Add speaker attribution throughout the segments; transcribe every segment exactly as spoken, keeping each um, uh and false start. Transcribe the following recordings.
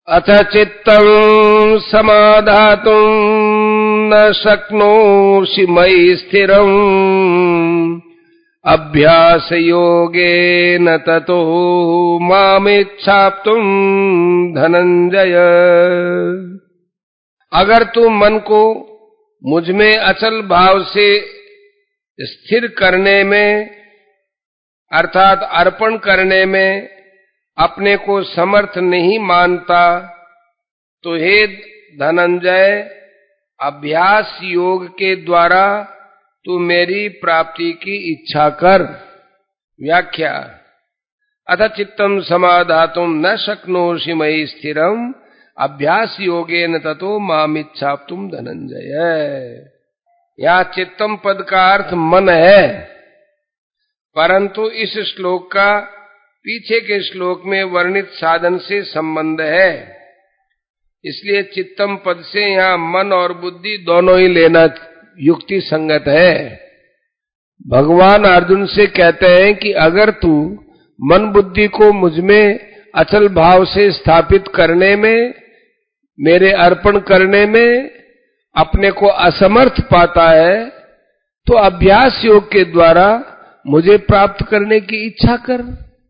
Speaker 1: अथ चित्तं समाधातुं न शक्नोषि मयि स्थिरम् अभ्यासयोगेन ततो मामिच्छाप्तुं धनंजय। अगर तू मन को मुझ में अचल भाव से स्थिर करने में अर्थात अर्पण करने में अपने को समर्थ नहीं मानता तो हे धनंजय, अभ्यास योग के द्वारा तू मेरी प्राप्ति की इच्छा कर। व्याख्या। अथ चित्तं समाधातुं न शक्नोषि मयि स्थिरम् अभ्यास योगेन ततो मामिच्छाप्तुं धनंजय। यहाँ चित्तम पद का अर्थ मन है, परंतु इस श्लोक का पीछे के श्लोक में वर्णित साधन से संबंध है, इसलिए चित्तम पद से यहाँ मन और बुद्धि दोनों ही लेना युक्ति संगत है। भगवान अर्जुन से कहते हैं कि अगर तू मन बुद्धि को मुझ में अचल भाव से स्थापित करने में, मेरे अर्पण करने में अपने को असमर्थ पाता है तो अभ्यास योग के द्वारा मुझे प्राप्त करने की इच्छा कर।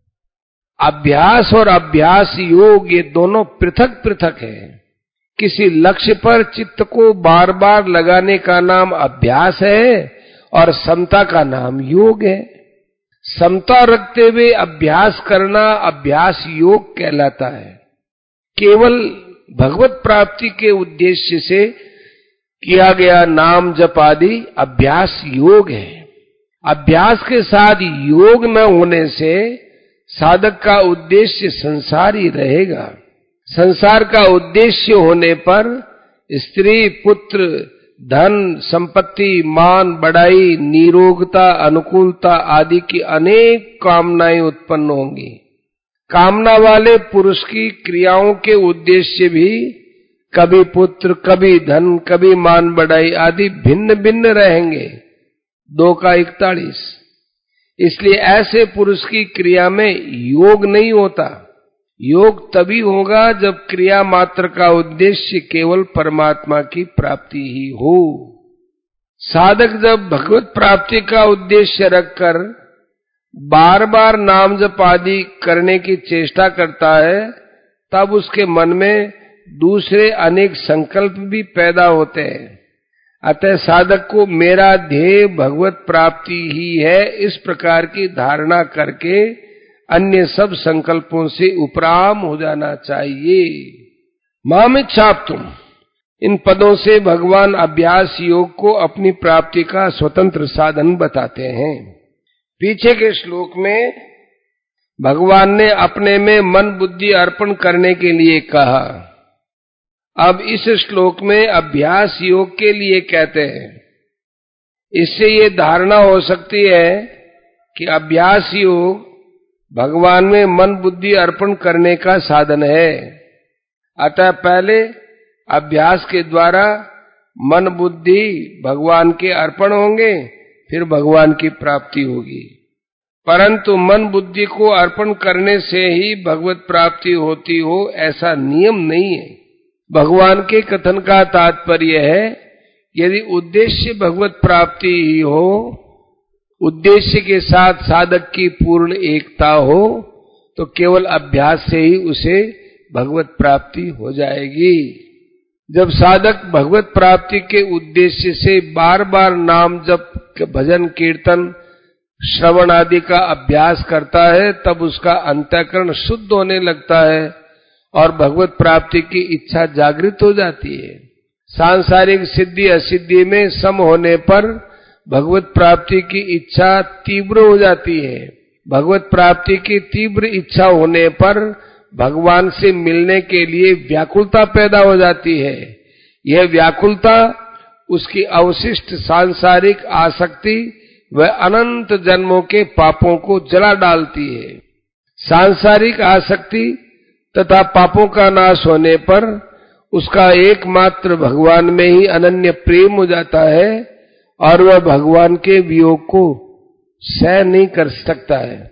Speaker 1: अभ्यास और अभ्यास योग ये दोनों पृथक पृथक है। किसी लक्ष्य पर चित्त को बार बार लगाने का नाम अभ्यास है और समता का नाम योग है। समता रखते हुए अभ्यास करना अभ्यास योग कहलाता है। केवल भगवत प्राप्ति के उद्देश्य से किया गया नाम जप आदि अभ्यास योग है। अभ्यास के साथ योग न होने से साधक का उद्देश्य संसार ही रहेगा। संसार का उद्देश्य होने पर स्त्री, पुत्र, धन, संपत्ति, मान, बढ़ाई, निरोगता, अनुकूलता आदि की अनेक कामनाएं उत्पन्न होंगी। कामना वाले पुरुष की क्रियाओं के उद्देश्य भी कभी पुत्र, कभी धन, कभी मान बढ़ाई आदि भिन्न भिन्न रहेंगे। दो का इकतालीस। इसलिए ऐसे पुरुष की क्रिया में योग नहीं होता। योग तभी होगा जब क्रिया मात्र का उद्देश्य केवल परमात्मा की प्राप्ति ही हो। साधक जब भगवत प्राप्ति का उद्देश्य रखकर बार बार नाम जप आदि करने की चेष्टा करता है, तब उसके मन में दूसरे अनेक संकल्प भी पैदा होते हैं। अतः साधक को मेरा ध्येय भगवत प्राप्ति ही है, इस प्रकार की धारणा करके अन्य सब संकल्पों से उपराम हो जाना चाहिए। मामिच्छाप्तुं, इन पदों से भगवान अभ्यास योग को अपनी प्राप्ति का स्वतंत्र साधन बताते हैं। पीछे के श्लोक में भगवान ने अपने में मन बुद्धि अर्पण करने के लिए कहा। अब इस श्लोक में अभ्यास योग के लिए कहते हैं। इससे ये धारणा हो सकती है कि अभ्यास योग भगवान में मन बुद्धि अर्पण करने का साधन है। अतः पहले अभ्यास के द्वारा मन बुद्धि भगवान के अर्पण होंगे, फिर भगवान की प्राप्ति होगी। परंतु मन बुद्धि को अर्पण करने से ही भगवत प्राप्ति होती हो, ऐसा नियम नहीं है। भगवान के कथन का तात्पर्य है, यदि उद्देश्य भगवत प्राप्ति ही हो, उद्देश्य के साथ साधक की पूर्ण एकता हो, तो केवल अभ्यास से ही उसे भगवत प्राप्ति हो जाएगी। जब साधक भगवत प्राप्ति के उद्देश्य से बार बार नाम जप, भजन, कीर्तन, श्रवण आदि का अभ्यास करता है, तब उसका अंतःकरण शुद्ध होने लगता है और भगवत प्राप्ति की इच्छा जागृत हो जाती है। सांसारिक सिद्धि असिद्धि में सम होने पर भगवत प्राप्ति की इच्छा तीव्र हो जाती है। भगवत प्राप्ति की तीव्र इच्छा होने पर भगवान से मिलने के लिए व्याकुलता पैदा हो जाती है। यह व्याकुलता उसकी अवशिष्ट सांसारिक आसक्ति व अनंत जन्मों के पापों को जला डालती है। सांसारिक आसक्ति तथा पापों का नाश होने पर उसका एकमात्र भगवान में ही अनन्य प्रेम हो जाता है और वह भगवान के वियोग को सह नहीं कर सकता है।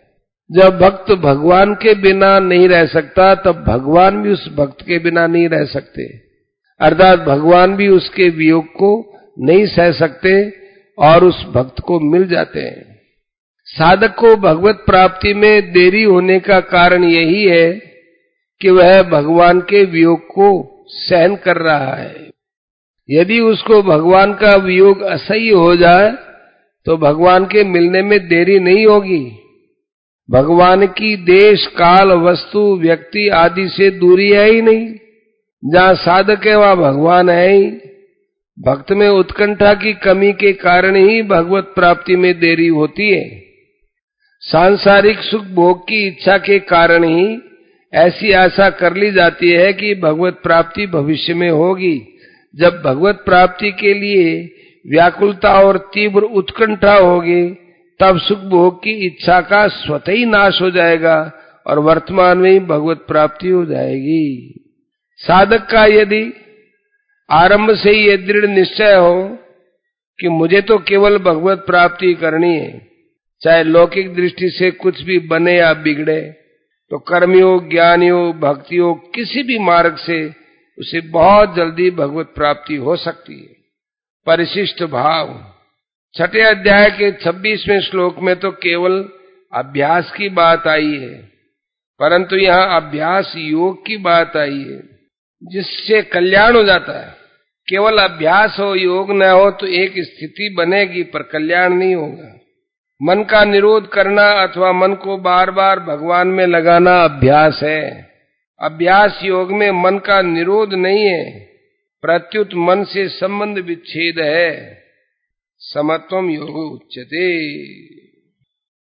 Speaker 1: जब भक्त भगवान के बिना नहीं रह सकता, तब भगवान भी उस भक्त के बिना नहीं रह सकते, अर्थात भगवान भी उसके वियोग को नहीं सह सकते और उस भक्त को मिल जाते हैं। साधक को भगवत प्राप्ति में देरी होने का कारण यही है कि वह भगवान के वियोग को सहन कर रहा है। यदि उसको भगवान का वियोग असह्य हो जाए तो भगवान के मिलने में देरी नहीं होगी। भगवान की देश, काल, वस्तु, व्यक्ति आदि से दूरी है ही नहीं। जहां साधक है वहां भगवान है ही। भक्त में उत्कंठा की कमी के कारण ही भगवत प्राप्ति में देरी होती है। सांसारिक सुख भोग की इच्छा के कारण ही ऐसी आशा कर ली जाती है कि भगवत प्राप्ति भविष्य में होगी। जब भगवत प्राप्ति के लिए व्याकुलता और तीव्र उत्कंठा होगी, तब सुख भोग की इच्छा का स्वतः ही नाश हो जाएगा और वर्तमान में ही भगवत प्राप्ति हो जाएगी। साधक का यदि आरंभ से ही ये दृढ़ निश्चय हो कि मुझे तो केवल भगवत प्राप्ति करनी है, चाहे लौकिक दृष्टि से कुछ भी बने या बिगड़े, तो कर्मयोग, ज्ञानयोग, भक्तियोग किसी भी मार्ग से उसे बहुत जल्दी भगवत प्राप्ति हो सकती है। परिशिष्ट भाव छठे अध्याय के छब्बीसवें श्लोक में तो केवल अभ्यास की बात आई है, परंतु यहाँ अभ्यास योग की बात आई है, जिससे कल्याण हो जाता है। केवल अभ्यास हो, योग न हो तो एक स्थिति बनेगी पर कल्याण नहीं होगा। मन का निरोध करना अथवा मन को बार बार भगवान में लगाना अभ्यास है। अभ्यास योग में मन का निरोध नहीं है, प्रत्युत मन से संबंध विच्छेद है। समत्वम योग उच्यते।